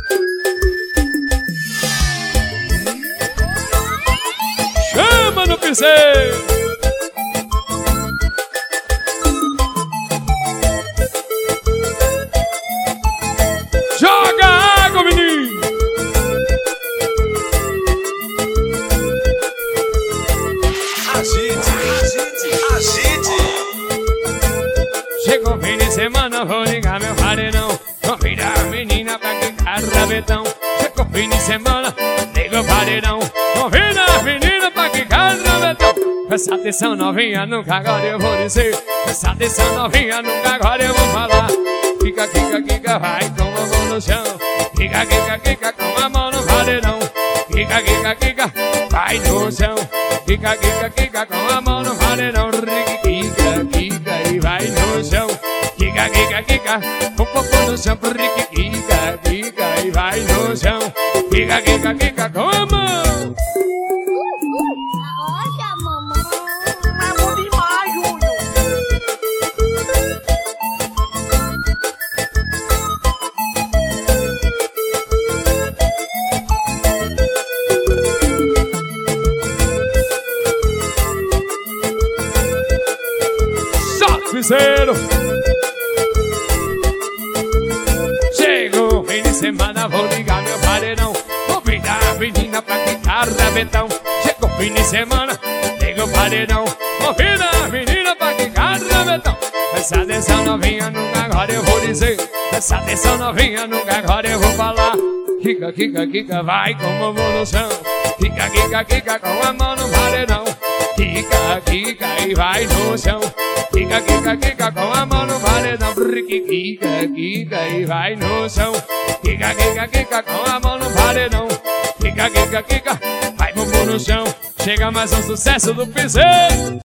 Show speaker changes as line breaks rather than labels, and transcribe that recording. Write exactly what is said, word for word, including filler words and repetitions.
Chama no piseiro. Joga água, menino.
Agite, agite, agite.
Chegou fim de semana, vou ligar meu paredão. Convida a menina pra quicar rabetão. Chegou fim de semana, liga o paredão. Convida a menina pra quicar rabetão. Presta atenção novinha, nunca agora eu vou dizer. Presta atenção novinha, nunca agora eu vou falar. Kika, kika, kika, vai com a mão no chão. Kika, kika, kika, com a mão no paredão. Kika, kika, kika, vai no chão. Kika, kika, kika, com a mão no paredão. Kika, kika, e vai no chão. Kika, kika, kika, com o popô no chão. Kika, kika, e vai no chão. Kika, kika, kika, com a mão.
Olha, mamãe.
É bom demais, Júnior.
Piseiro. Chegou fim de semana, vou ligar meu paredão. Convidar a menina pra quicar rabetão. Chegou fim de semana, liga o paredão. Convida a menina pra quicar rabetão. Presta atenção novinha, nunca agora eu vou dizer. Presta atenção novinha, nunca agora eu vou falar. Kika, kika, kika, vai com a mão no chão. Kika, kika, kika, com a mão no paredão. Kika, kika, e vai no chão. Kika, kika, kika, com a mão no paredão. Kika, kika, e vai no chão. Kika, kika, kika, com a mão no paredão. Kika, kika, kika, vai bumbum no chão. Chega mais um sucesso do piseiro.